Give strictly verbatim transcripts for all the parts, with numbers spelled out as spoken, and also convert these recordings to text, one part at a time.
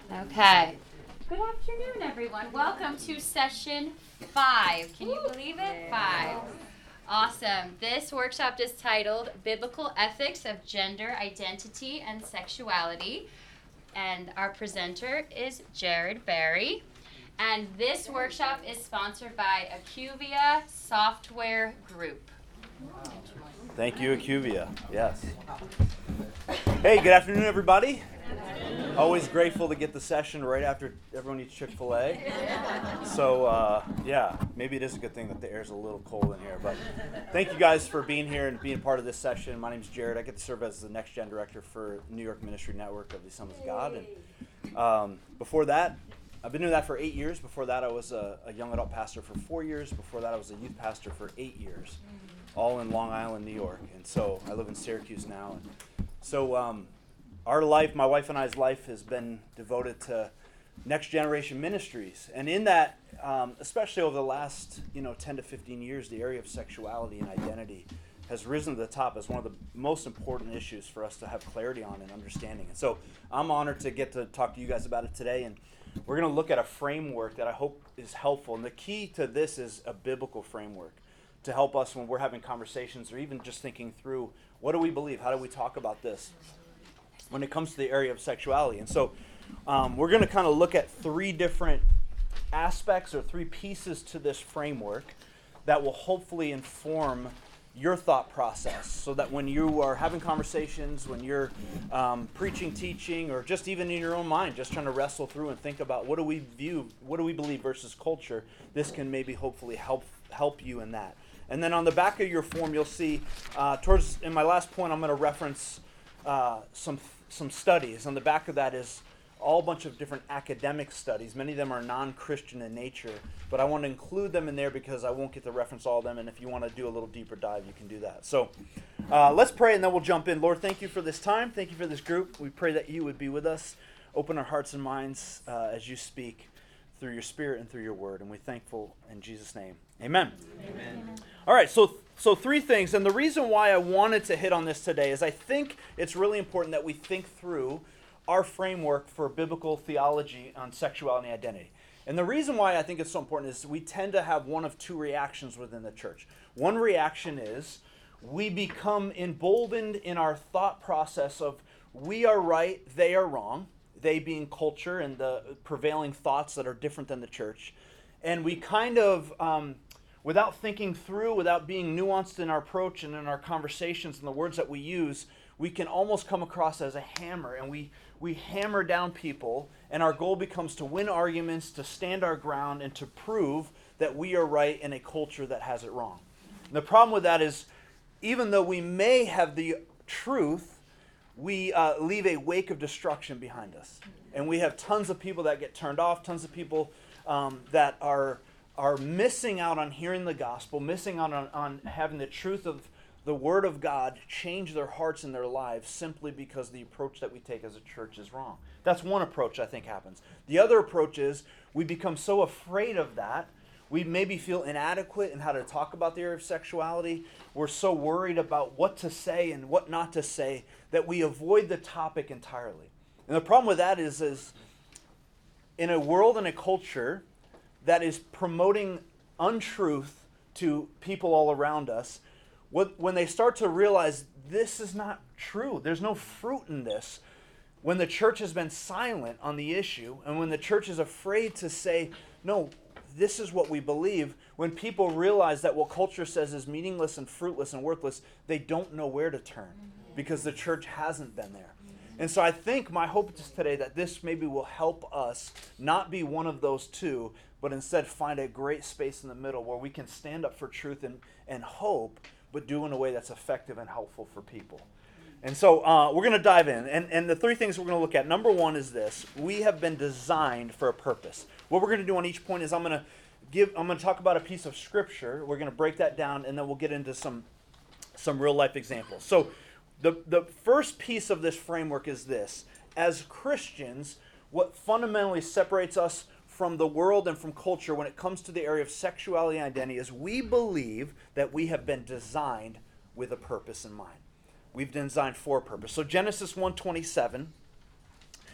Okay. Good afternoon, everyone. Welcome to session five. Can you believe it? Five. Awesome. This workshop is titled Biblical Ethics of Gender Identity and Sexuality. And our presenter is Jared Barry. And this workshop is sponsored by Acuvia Software Group. Thank you, Acuvia. Yes. Hey, good afternoon, everybody. Always grateful to get the session right after everyone eats Chick-fil-A. So, uh, yeah, maybe it is a good thing that the air's a little cold in here. But thank you guys for being here and being part of this session. My name's Jared. I get to serve as the Next Gen Director for New York Ministry Network of the Assemblies of God. And um, before that, I've been doing that for eight years. Before that, I was a, a young adult pastor for four years. Before that, I was a youth pastor for eight years, all in Long Island, New York. And so I live in Syracuse now. And so um, our life, my wife and I's life, has been devoted to Next Generation Ministries. And in that, um, especially over the last, you know, ten to fifteen years, the area of sexuality and identity has risen to the top as one of the most important issues for us to have clarity on and understanding. And so I'm honored to get to talk to you guys about it today. And we're going to look at a framework that I hope is helpful. And the key to this is a biblical framework to help us when we're having conversations or even just thinking through, what do we believe? How do we talk about this when it comes to the area of sexuality? And so um, we're going to kind of look at three different aspects or three pieces to this framework that will hopefully inform your thought process, so that when you are having conversations, when you're um, preaching, teaching, or just even in your own mind, just trying to wrestle through and think about what do we view, what do we believe versus culture, this can maybe hopefully help help you in that. And then on the back of your form, you'll see, uh, towards in my last point, I'm going to reference uh, some some studies. On the back of that is all bunch of different academic studies. Many of them are non-Christian in nature, but I want to include them in there because I won't get to reference all of them, and if you want to do a little deeper dive, you can do that. So uh, let's pray, and then we'll jump in. Lord, thank you for this time. Thank you for this group. We pray that you would be with us. Open our hearts and minds uh, as you speak through your Spirit and through your word, and we're thankful in Jesus' name. Amen. Amen. All right, so so three things, and the reason why I wanted to hit on this today is I think it's really important that we think through our framework for biblical theology on sexuality and identity. And the reason why I think it's so important is we tend to have one of two reactions within the church. One reaction is we become emboldened in our thought process of we are right, they are wrong, they being culture and the prevailing thoughts that are different than the church. And we kind of, um, without thinking through, without being nuanced in our approach and in our conversations and the words that we use, we can almost come across as a hammer, and we we hammer down people, and our goal becomes to win arguments, to stand our ground, and to prove that we are right in a culture that has it wrong. And the problem with that is, even though we may have the truth, we uh, leave a wake of destruction behind us. And we have tons of people that get turned off, tons of people um, that are are missing out on hearing the gospel, missing out on, on having the truth of the Word of God change their hearts and their lives simply because the approach that we take as a church is wrong. That's one approach I think happens. The other approach is we become so afraid of that, we maybe feel inadequate in how to talk about the area of sexuality. We're so worried about what to say and what not to say that we avoid the topic entirely. And the problem with that is, is in a world and a culture that is promoting untruth to people all around us, What, when they start to realize this is not true, there's no fruit in this, when the church has been silent on the issue, and when the church is afraid to say, no, this is what we believe, when people realize that what culture says is meaningless and fruitless and worthless, they don't know where to turn because the church hasn't been there. And so I think my hope is today that this maybe will help us not be one of those two, but instead find a great space in the middle where we can stand up for truth and, and hope, but do in a way that's effective and helpful for people. And so uh, we're going to dive in. And, and the three things we're going to look at, number one is this. We have been designed for a purpose. What we're going to do on each point is I'm going to give, I'm going to talk about a piece of scripture. We're going to break that down, and then we'll get into some, some real life examples. So the, the first piece of this framework is this. As Christians, what fundamentally separates us from the world and from culture when it comes to the area of sexuality and identity is we believe that we have been designed with a purpose in mind. We've been designed for a purpose. So Genesis one twenty-seven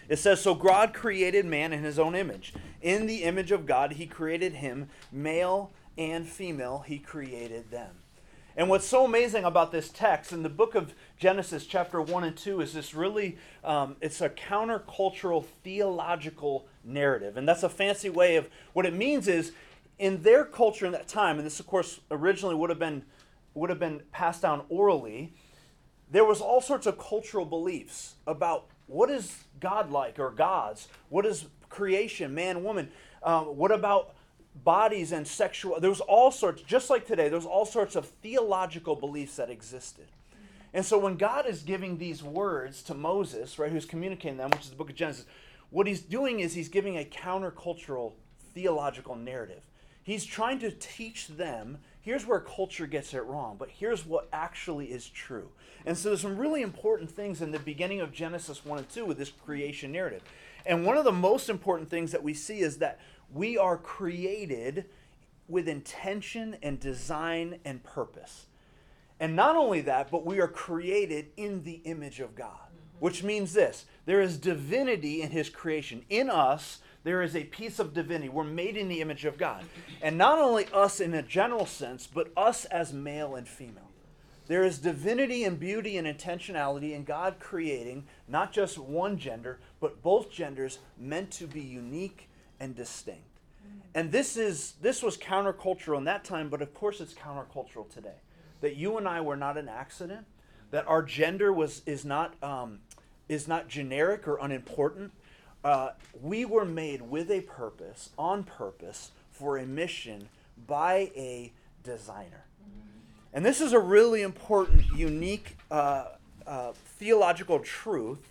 It says, so God created man in his own image. In the image of God, he created him, male and female, he created them. And what's so amazing about this text in the book of Genesis chapter one and two is this really, um, it's a countercultural theological narrative. And that's a fancy way of, what it means is, in their culture in that time, and this of course originally would have been would have been passed down orally, there was all sorts of cultural beliefs about what is God like, or gods, what is creation, man, woman, um, what about bodies and sexual, there was all sorts, just like today, there was all sorts of theological beliefs that existed. And so when God is giving these words to Moses, right, who's communicating them, which is the book of Genesis, what he's doing is he's giving a countercultural theological narrative. He's trying to teach them, here's where culture gets it wrong, but here's what actually is true. And so there's some really important things in the beginning of Genesis one and two with this creation narrative. And one of the most important things that we see is that we are created with intention and design and purpose. And not only that, but we are created in the image of God, which means this: there is divinity in his creation. In us, there is a piece of divinity. We're made in the image of God. And not only us in a general sense, but us as male and female. There is divinity and beauty and intentionality in God creating not just one gender, but both genders meant to be unique and distinct. And this is this was countercultural in that time, but of course it's countercultural today. That you and I were not an accident, that our gender was is not um, is not generic or unimportant. Uh, we were made with a purpose, on purpose, for a mission by a designer. And this is a really important, unique uh, uh, theological truth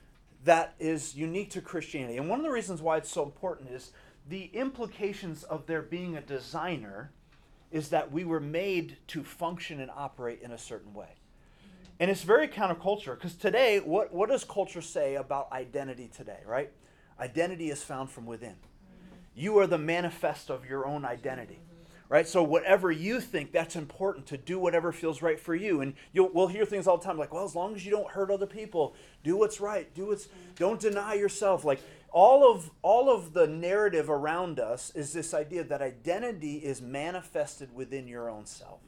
that is unique to Christianity. And one of the reasons why it's so important is the implications of there being a designer is that we were made to function and operate in a certain way. And it's very counterculture, because today, what, what does culture say about identity today, right? Identity is found from within. You are the manifest of your own identity, right? So whatever you think, that's important, to do whatever feels right for you. And you'll we'll hear things all the time like, well, as long as you don't hurt other people, do what's right, do what's, don't deny yourself. Like all of all of the narrative around us is this idea that identity is manifested within your own self.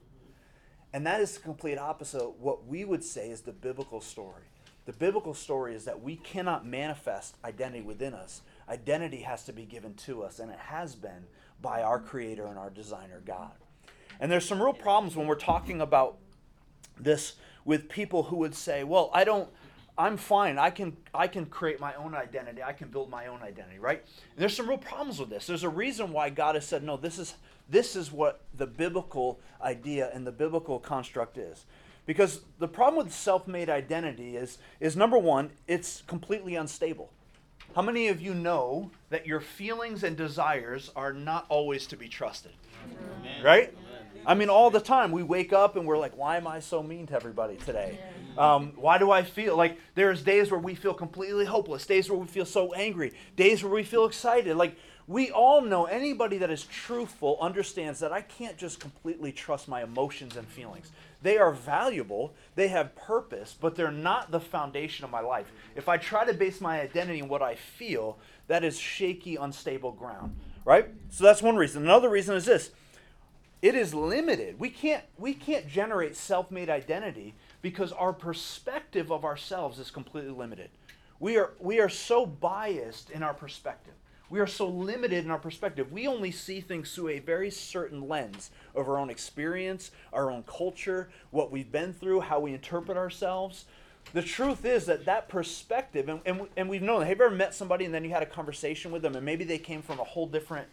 And that is the complete opposite of what we would say is the biblical story. The biblical story is that we cannot manifest identity within us. Identity has to be given to us, and it has been by our Creator and our designer, God. And there's some real problems when we're talking about this with people who would say, well, I don't, I'm fine. I can I can create my own identity. I can build my own identity, right? And there's some real problems with this. There's a reason why God has said, no, this is this is what the biblical idea and the biblical construct is. Because the problem with self-made identity is, is number one, it's completely unstable. How many of you know that your feelings and desires are not always to be trusted? Amen. Right? I mean, all the time we wake up and we're like, why am I so mean to everybody today? Um, why do I feel like there's days where we feel completely hopeless, days where we feel so angry, days where we feel excited. Like we all know, anybody that is truthful understands that I can't just completely trust my emotions and feelings. They are valuable, they have purpose, but they're not the foundation of my life. If I try to base my identity on what I feel, that is shaky, unstable ground, right? So that's one reason. Another reason is this. It is limited. We can't we can't generate self-made identity because our perspective of ourselves is completely limited. We are we are so biased in our perspective. We are so limited in our perspective. We only see things through a very certain lens of our own experience, our own culture, what we've been through, how we interpret ourselves. The truth is that that perspective, and, and, and we've known, have you ever met somebody and then you had a conversation with them and maybe they came from a whole different,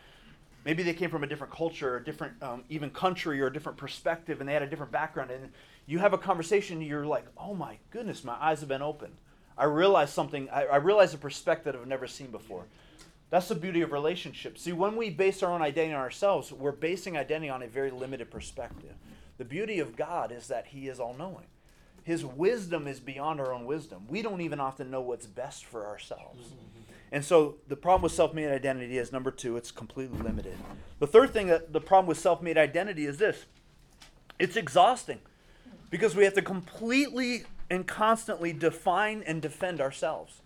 maybe they came from a different culture, or a different um, even country, or a different perspective, and they had a different background, and you have a conversation and you're like, oh my goodness, my eyes have been opened. I realized something, I, I realized a perspective I've never seen before. That's the beauty of relationships. See, when we base our own identity on ourselves, we're basing identity on a very limited perspective. The beauty of God is that He is all-knowing. His wisdom is beyond our own wisdom. We don't even often know what's best for ourselves. And so the problem with self-made identity is, number two, it's completely limited. The third thing, that the problem with self-made identity is this. It's exhausting because we have to completely and constantly define and defend ourselves.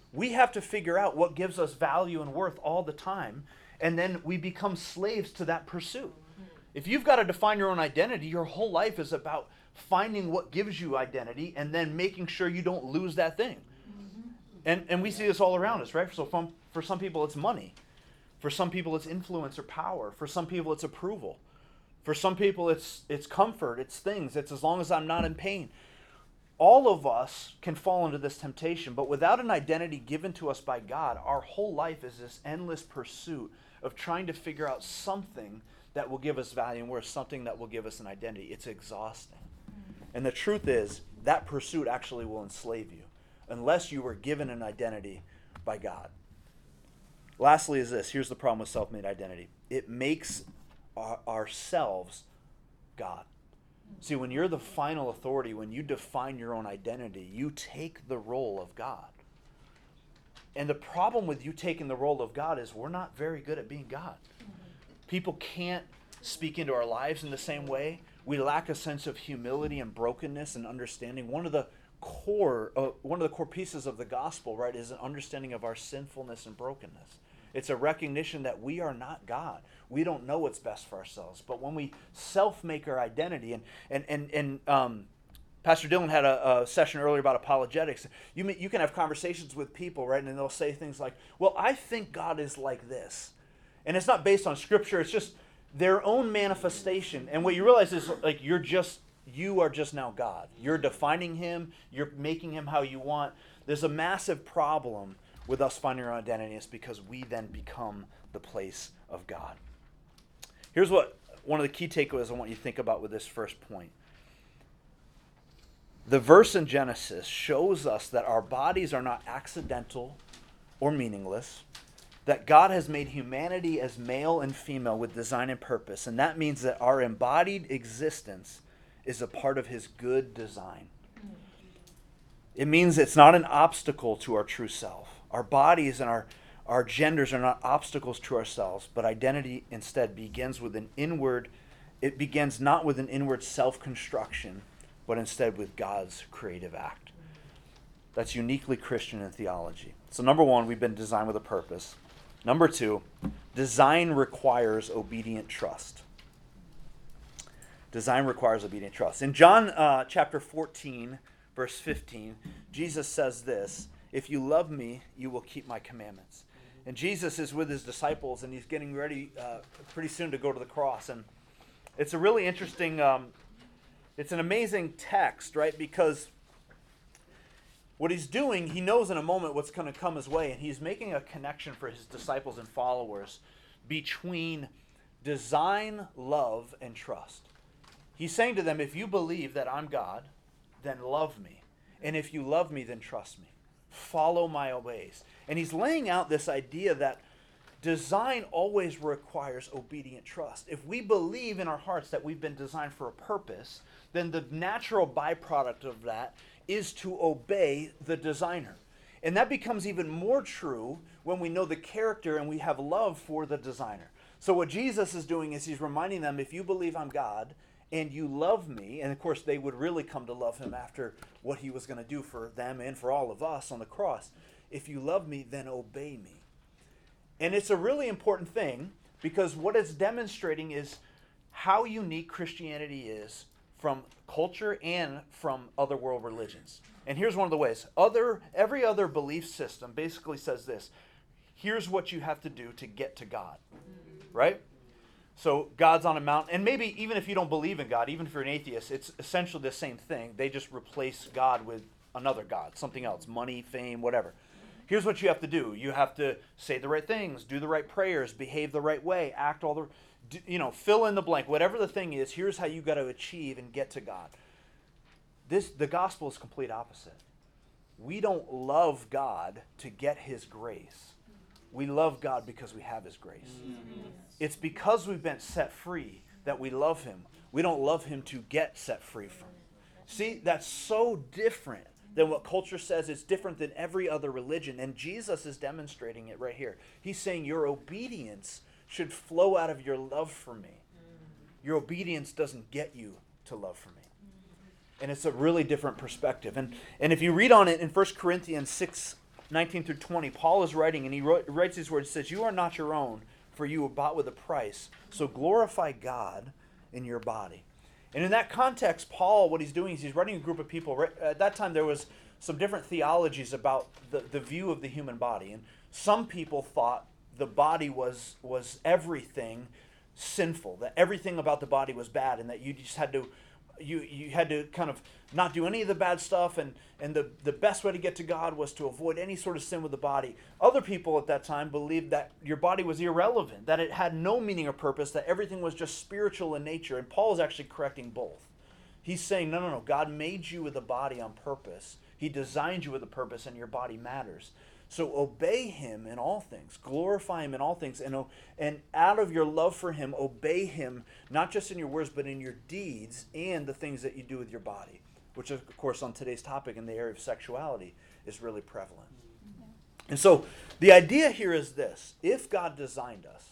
We have to figure out what gives us value and worth all the time, and then we become slaves to that pursuit. If you've got to define your own identity, your whole life is about finding what gives you identity and then making sure you don't lose that thing. And and we see this all around us, right? So from, for some people it's money. For some people it's influence or power. For some people it's approval. For some people it's it's comfort, it's things. It's as long as I'm not in pain. All of us can fall into this temptation, but without an identity given to us by God, our whole life is this endless pursuit of trying to figure out something that will give us value and worth, something that will give us an identity. It's exhausting. And the truth is, that pursuit actually will enslave you unless you were given an identity by God. Lastly is this. Here's the problem with self-made identity. It makes our, ourselves God. See, when you're the final authority, when you define your own identity, you take the role of God. And the problem with you taking the role of God is we're not very good at being God. People can't speak into our lives in the same way. We lack a sense of humility and brokenness and understanding. One of the core, uh, one of the core pieces of the gospel, right, is an understanding of our sinfulness and brokenness. It's a recognition that we are not God. We don't know what's best for ourselves. But when we self-make our identity, and and and and um, Pastor Dylan had a, a session earlier about apologetics. You may, you can have conversations with people, right, and they'll say things like, "Well, I think God is like this," and it's not based on Scripture. It's just their own manifestation. And what you realize is, like, you're just you are just now God. You're defining Him. You're making Him how you want. There's a massive problem with us finding our identity. It's because we then become the place of God. Here's what one of the key takeaways I want you to think about with this first point. The verse in Genesis shows us that our bodies are not accidental or meaningless, that God has made humanity as male and female with design and purpose, and that means that our embodied existence is a part of His good design. It means it's not an obstacle to our true self. Our bodies and our, our genders are not obstacles to ourselves, but identity instead begins with an inward, it begins not with an inward self-construction, but instead with God's creative act. That's uniquely Christian in theology. So number one, we've been designed with a purpose. Number two, design requires obedient trust. Design requires obedient trust. In John uh, chapter fourteen, verse fifteen, Jesus says this, "If you love me, you will keep my commandments." And Jesus is with his disciples, and he's getting ready uh, pretty soon to go to the cross. And it's a really interesting, um, it's an amazing text, right? Because what he's doing, he knows in a moment what's going to come his way, and he's making a connection for his disciples and followers between design, love, and trust. He's saying to them, if you believe that I'm God, then love me. And if you love me, then trust me. Follow my ways. And he's laying out this idea that design always requires obedient trust. If we believe in our hearts that we've been designed for a purpose, then the natural byproduct of that is to obey the designer. And that becomes even more true when we know the character and we have love for the designer. So what Jesus is doing is he's reminding them, if you believe I'm God and you love me, and of course they would really come to love him after what he was going to do for them and for all of us on the cross. If you love me, then obey me. And it's a really important thing because what it's demonstrating is how unique Christianity is from culture and from other world religions. And here's one of the ways. Other, every other belief system basically says this. Here's what you have to do to get to God. Right? So God's on a mountain. And maybe even if you don't believe in God, even if you're an atheist, it's essentially the same thing. They just replace God with another God, something else, money, fame, whatever. Here's what you have to do. You have to say the right things, do the right prayers, behave the right way, act all the, you know, fill in the blank. Whatever the thing is, here's how you got to achieve and get to God. This, the gospel is complete opposite. We don't love God to get his grace. We love God because we have his grace. Mm-hmm. It's because we've been set free that we love him. We don't love him to get set free from. See, that's so different than what culture says. It's different than every other religion. And Jesus is demonstrating it right here. He's saying your obedience should flow out of your love for me. Your obedience doesn't get you to love for me. And it's a really different perspective. And, and if you read on it in First Corinthians six nineteen through twenty, Paul is writing, and he wrote, writes these words. He says, "You are not your own, for you were bought with a price. So glorify God in your body." And in that context, Paul, what he's doing is he's writing a group of people. Right, at that time, there was some different theologies about the, the view of the human body. And some people thought the body was was everything sinful, that everything about the body was bad, and that you just had to you you had to kind of not do any of the bad stuff, and and the the best way to get to God was to avoid any sort of sin with the body. Other people at that time believed that your body was irrelevant, that it had no meaning or purpose, that everything was just spiritual in nature. And Paul is actually correcting both. He's saying, no, no, no, God made you with a body on purpose. He designed you with a purpose, and your body matters. So obey him in all things. Glorify him in all things. And, and out of your love for him, obey him, not just in your words, but in your deeds and the things that you do with your body, which, of course, on today's topic in the area of sexuality is really prevalent. Yeah. And so the idea here is this. If God designed us,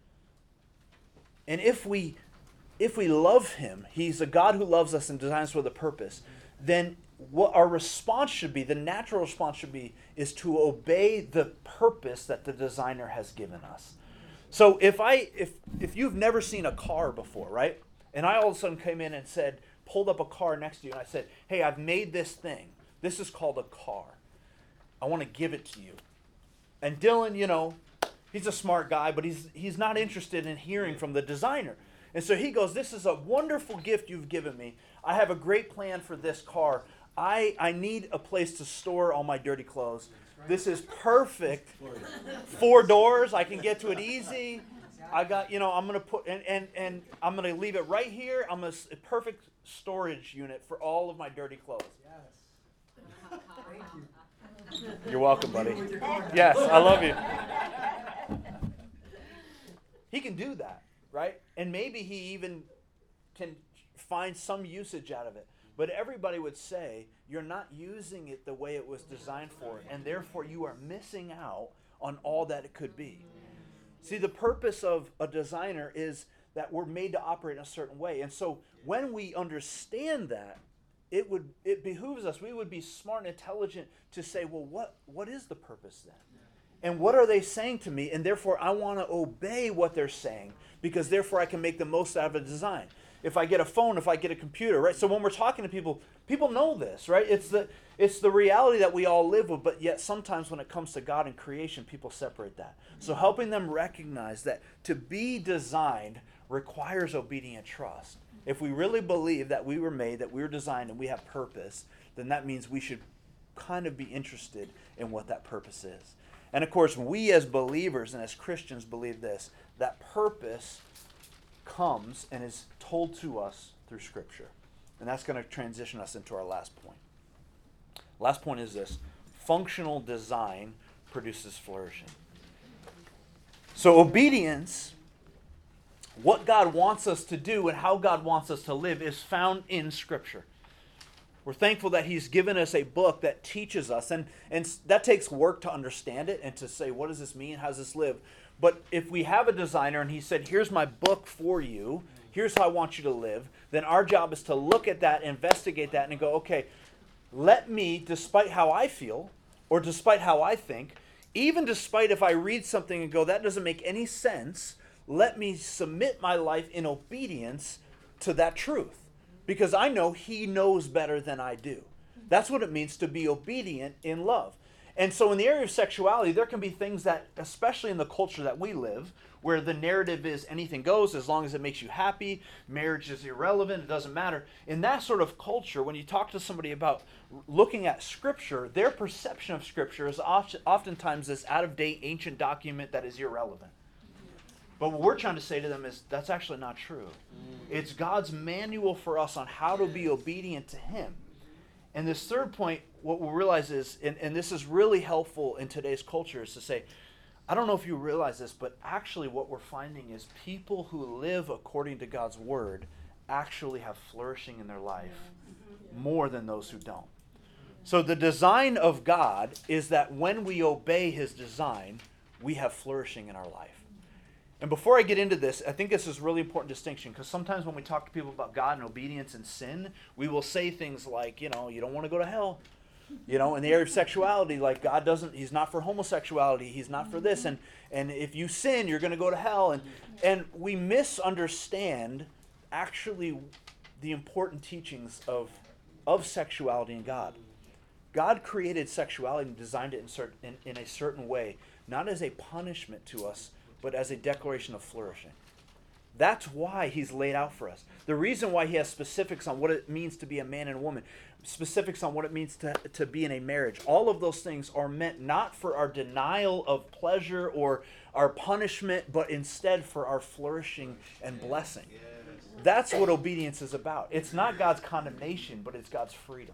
and if we, if we love him, he's a God who loves us and designs us with a purpose, then what our response should be, the natural response should be, is to obey the purpose that the designer has given us. So if I if if you've never seen a car before, right? And I all of a sudden came in and said, pulled up a car next to you, and I said, "Hey, I've made this thing. This is called a car. I want to give it to you." And Dylan, you know, he's a smart guy, but he's he's not interested in hearing from the designer. And so he goes, "This is a wonderful gift you've given me. I have a great plan for this car. I, I need a place to store all my dirty clothes. This is perfect. Four doors. I can get to it easy. I got, you know, I'm going to put, and, and, and I'm going to leave it right here. I'm a, a perfect storage unit for all of my dirty clothes." Yes. Thank you. You're welcome, buddy. Yes, I love you. He can do that, right? And maybe he even can find some usage out of it. But everybody would say, you're not using it the way it was designed for, and therefore you are missing out on all that it could be. See, the purpose of a designer is that we're made to operate in a certain way. And so when we understand that, it would it behooves us, we would be smart and intelligent to say, well, what what is the purpose then? And what are they saying to me? And therefore I want to obey what they're saying, because therefore I can make the most out of a design. If I get a phone, if I get a computer, right? So when we're talking to people, people know this, right? It's the it's the reality that we all live with, but yet sometimes when it comes to God and creation, people separate that. So helping them recognize that to be designed requires obedient trust. If we really believe that we were made, that we were designed, and we have purpose, then that means we should kind of be interested in what that purpose is. And of course, we as believers and as Christians believe this, that purpose comes and is told to us through Scripture. And that's going to transition us into our last point. Last point is this: functional design produces flourishing. So obedience, what God wants us to do and how God wants us to live, is found in Scripture. We're thankful that he's given us a book that teaches us, and, and that takes work to understand it and to say, what does this mean? How does this live? But if we have a designer and he said, here's my book for you, here's how I want you to live, then our job is to look at that, investigate that, and go, okay, let me, despite how I feel, or despite how I think, even despite if I read something and go, that doesn't make any sense, let me submit my life in obedience to that truth. Because I know he knows better than I do. That's what it means to be obedient in love. And so in the area of sexuality, there can be things that, especially in the culture that we live, where the narrative is anything goes as long as it makes you happy, marriage is irrelevant, it doesn't matter. In that sort of culture, when you talk to somebody about looking at Scripture, their perception of Scripture is oftentimes this out-of-date ancient document that is irrelevant. But what we're trying to say to them is that's actually not true. It's God's manual for us on how to be obedient to him. And this third point, what we'll realize is, and, and this is really helpful in today's culture, is to say, I don't know if you realize this, but actually what we're finding is people who live according to God's word actually have flourishing in their life more than those who don't. So the design of God is that when we obey his design, we have flourishing in our life. And before I get into this, I think this is a really important distinction, because sometimes when we talk to people about God and obedience and sin, we will say things like, you know, you don't want to go to hell. You know, in the area of sexuality, like God doesn't, he's not for homosexuality, he's not for this, and and if you sin, you're going to go to hell, and and we misunderstand actually the important teachings of of sexuality in God. God created sexuality and designed it in, certain, in, in a certain way, not as a punishment to us, but as a declaration of flourishing. That's why he's laid out for us. The reason why he has specifics on what it means to be a man and a woman, specifics on what it means to, to be in a marriage, all of those things are meant not for our denial of pleasure or our punishment, but instead for our flourishing and blessing. That's what obedience is about. It's not God's condemnation, but it's God's freedom.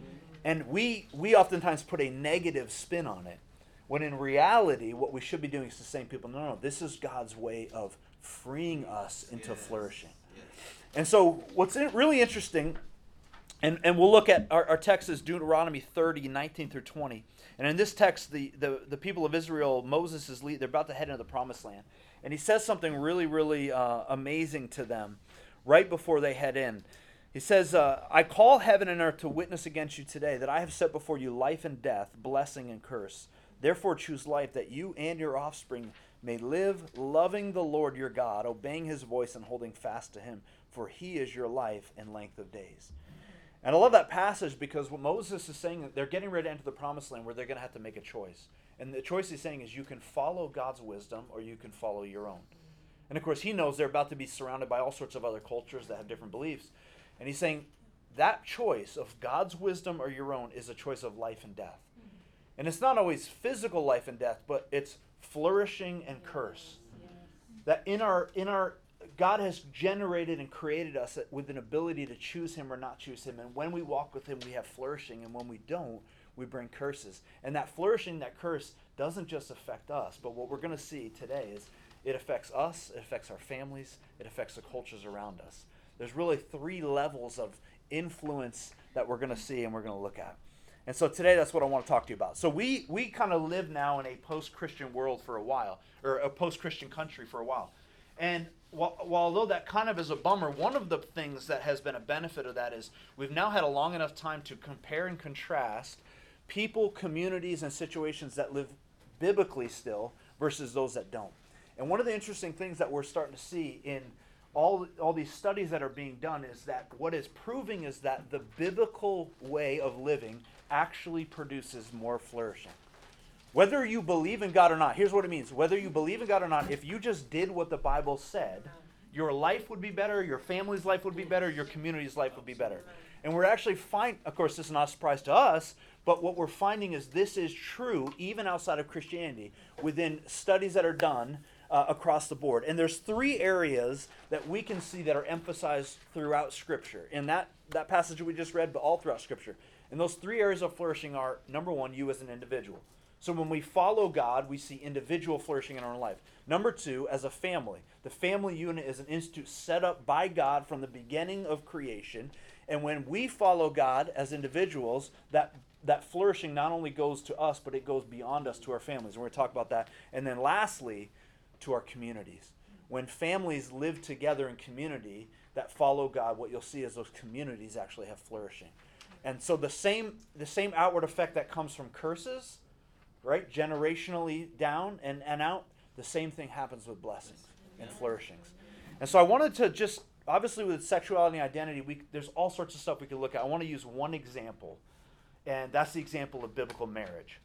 And we we oftentimes put a negative spin on it, when in reality, what we should be doing is to saying people, no, no, this is God's way of freeing us into yes. flourishing. Yes. And so what's really interesting, and, and we'll look at our, our text is Deuteronomy thirty, nineteen through twenty. And in this text, the, the, the people of Israel, Moses is lead, they're about to head into the promised land. And he says something really, really uh, amazing to them right before they head in. He says, uh, I call heaven and earth to witness against you today that I have set before you life and death, blessing and curse. Therefore choose life that you and your offspring may live, loving the Lord your God, obeying his voice and holding fast to him, for he is your life and length of days. And I love that passage because what Moses is saying, they're getting ready to enter the promised land where they're going to have to make a choice. And the choice he's saying is you can follow God's wisdom or you can follow your own. And of course he knows they're about to be surrounded by all sorts of other cultures that have different beliefs. And he's saying that choice of God's wisdom or your own is a choice of life and death. And it's not always physical life and death, but it's flourishing and curse. That in our in our God has generated and created us with an ability to choose him or not choose him. And when we walk with him, we have flourishing. And when we don't, we bring curses. And that flourishing, that curse, doesn't just affect us. But what we're going to see today is it affects us, it affects our families, it affects the cultures around us. There's really three levels of influence that we're going to see and we're going to look at. And so today that's what I want to talk to you about. So we we kind of live now in a post-Christian world for a while, or a post-Christian country for a while. And while, while although that kind of is a bummer, one of the things that has been a benefit of that is we've now had a long enough time to compare and contrast people, communities, and situations that live biblically still versus those that don't. And one of the interesting things that we're starting to see in all all these studies that are being done is that what is proving is that the biblical way of living actually produces more flourishing. Whether you believe in God or not, here's what it means. Whether you believe in God or not, if you just did what the Bible said, your life would be better, your family's life would be better, your community's life would be better. And we're actually find, of course, this is not a surprise to us, but what we're finding is this is true even outside of Christianity within studies that are done Uh, across the board. And there's three areas that we can see that are emphasized throughout Scripture. In that, that passage we just read, but all throughout Scripture. And those three areas of flourishing are, number one, you as an individual. So when we follow God, we see individual flourishing in our life. Number two, as a family. The family unit is an institute set up by God from the beginning of creation. And when we follow God as individuals, that that flourishing not only goes to us, but it goes beyond us to our families. And we're going to talk about that. And then lastly, to our communities. When families live together in community that follow God, what you'll see is those communities actually have flourishing. And so the same the same outward effect that comes from curses, right, generationally down and, and out, the same thing happens with blessings and flourishings. And so I wanted to just, obviously with sexuality and identity, we, there's all sorts of stuff we could look at. I want to use one example, and that's the example of biblical marriage.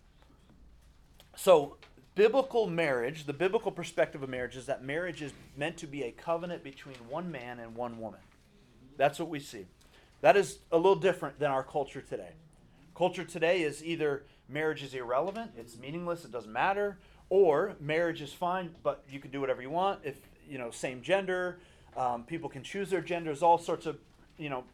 So biblical marriage, the biblical perspective of marriage is that marriage is meant to be a covenant between one man and one woman. That's what we see. That is a little different than our culture today. Culture today is either marriage is irrelevant, it's meaningless, it doesn't matter, or marriage is fine, but you can do whatever you want. If, you know, same gender, um, people can choose their genders, all sorts of, you know,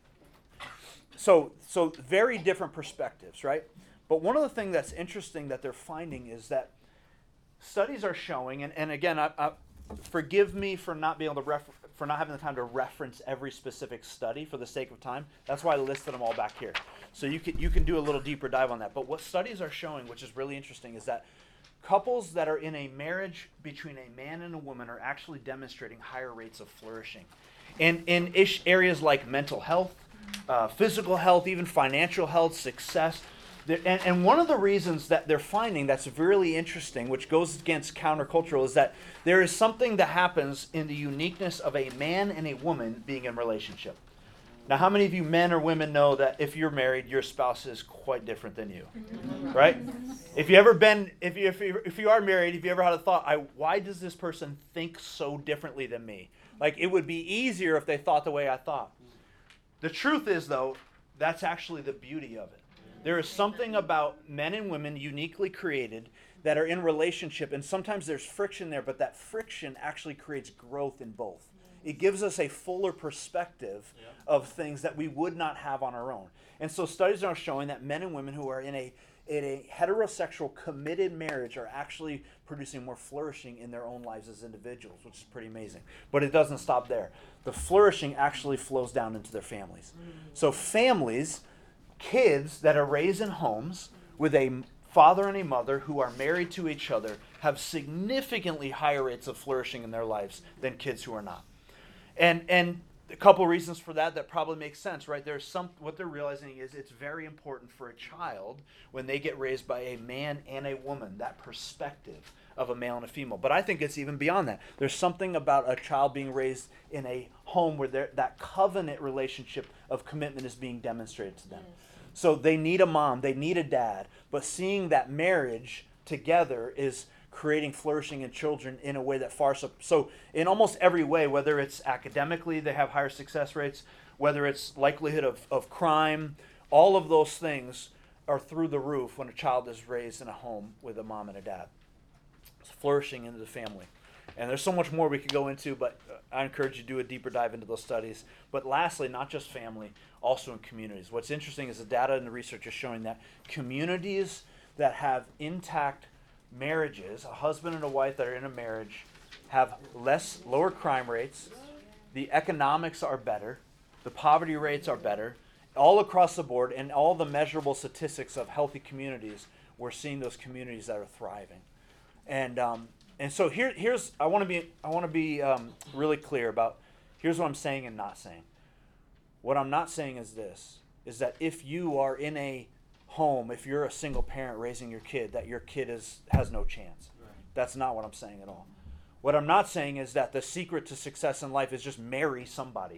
so so very different perspectives, right? But one of the things that's interesting that they're finding is that studies are showing, and, and again, I, I, forgive me for not being able to ref, for not having the time to reference every specific study for the sake of time. That's why I listed them all back here. So you can you can do a little deeper dive on that. But what studies are showing, which is really interesting, is that couples that are in a marriage between a man and a woman are actually demonstrating higher rates of flourishing. And in ish areas like mental health, uh, physical health, even financial health, success, There- And, and one of the reasons that they're finding that's really interesting, which goes against countercultural, is that there is something that happens in the uniqueness of a man and a woman being in relationship. Now, how many of you men or women know that if you're married, your spouse is quite different than you, right? If you ever been, if you if you, if you are married, if you ever had a thought, I, why does this person think so differently than me? Like, it would be easier if they thought the way I thought. The truth is, though, that's actually the beauty of it. There is something about men and women uniquely created that are in relationship, and sometimes there's friction there, but that friction actually creates growth in both. It gives us a fuller perspective yeah. of things that we would not have on our own. And so studies are showing that men and women who are in a in a heterosexual committed marriage are actually producing more flourishing in their own lives as individuals, which is pretty amazing. But it doesn't stop there. The flourishing actually flows down into their families. So families, kids that are raised in homes with a father and a mother who are married to each other have significantly higher rates of flourishing in their lives than kids who are not. And and a couple reasons for that that probably makes sense, right? There's some, what they're realizing is it's very important for a child when they get raised by a man and a woman, that perspective of a male and a female. But I think it's even beyond that. There's something about a child being raised in a home where there, that covenant relationship of commitment is being demonstrated to them. So they need a mom, they need a dad, but seeing that marriage together is creating flourishing in children in a way that far so, so in almost every way, whether it's academically, they have higher success rates, whether it's likelihood of, of crime, all of those things are through the roof when a child is raised in a home with a mom and a dad. It's flourishing into the family. And there's so much more we could go into, but I encourage you to do a deeper dive into those studies. But lastly, not just family, also in communities. What's interesting is the data and the research is showing that communities that have intact marriages, a husband and a wife that are in a marriage, have less, lower crime rates, the economics are better, the poverty rates are better, all across the board, and all the measurable statistics of healthy communities, we're seeing those communities that are thriving. And um, and so here here's I want to be I want to be um, really clear about here's what I'm saying and not saying. What I'm not saying is this, is that if you are in a home, if you're a single parent raising your kid, that your kid is has no chance. Right. That's not what I'm saying at all. What I'm not saying is that the secret to success in life is just marry somebody.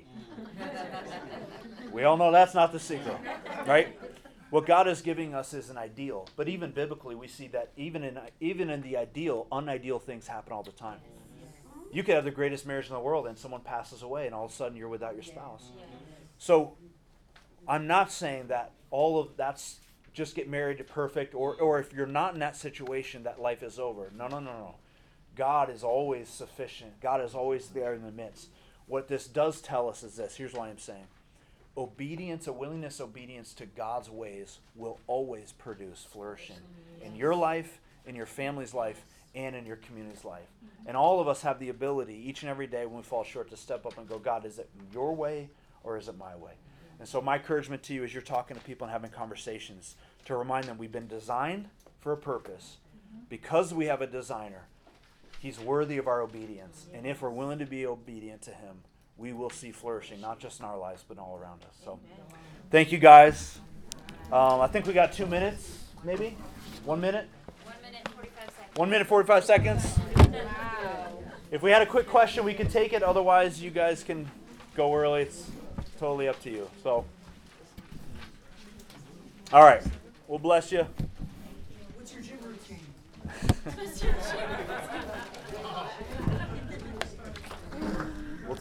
We all know that's not the secret, right? What God is giving us is an ideal, but even biblically we see that even in even in the ideal, unideal things happen all the time. You could have the greatest marriage in the world and someone passes away and all of a sudden you're without your spouse. So I'm not saying that all of that's just get married to perfect, or, or if you're not in that situation, that life is over. No, no, no, no. God is always sufficient. God is always there in the midst. What this does tell us is this. Here's what I'm saying. Obedience, a willingness obedience to God's ways will always produce flourishing in your life, in your family's life, and in your community's life. And all of us have the ability each and every day when we fall short to step up and go, God, is it your way or is it my way? And so my encouragement to you as you're talking to people and having conversations, to remind them we've been designed for a purpose. Because we have a designer, he's worthy of our obedience. And if we're willing to be obedient to him, we will see flourishing, not just in our lives, but all around us. So thank you, guys. Um, I think we got two minutes, maybe? One minute? One minute, forty-five seconds. One minute, forty-five seconds. Wow. If we had a quick question, we could take it. Otherwise, you guys can go early. It's totally up to you. So, all right. We'll bless you. What's your gym routine?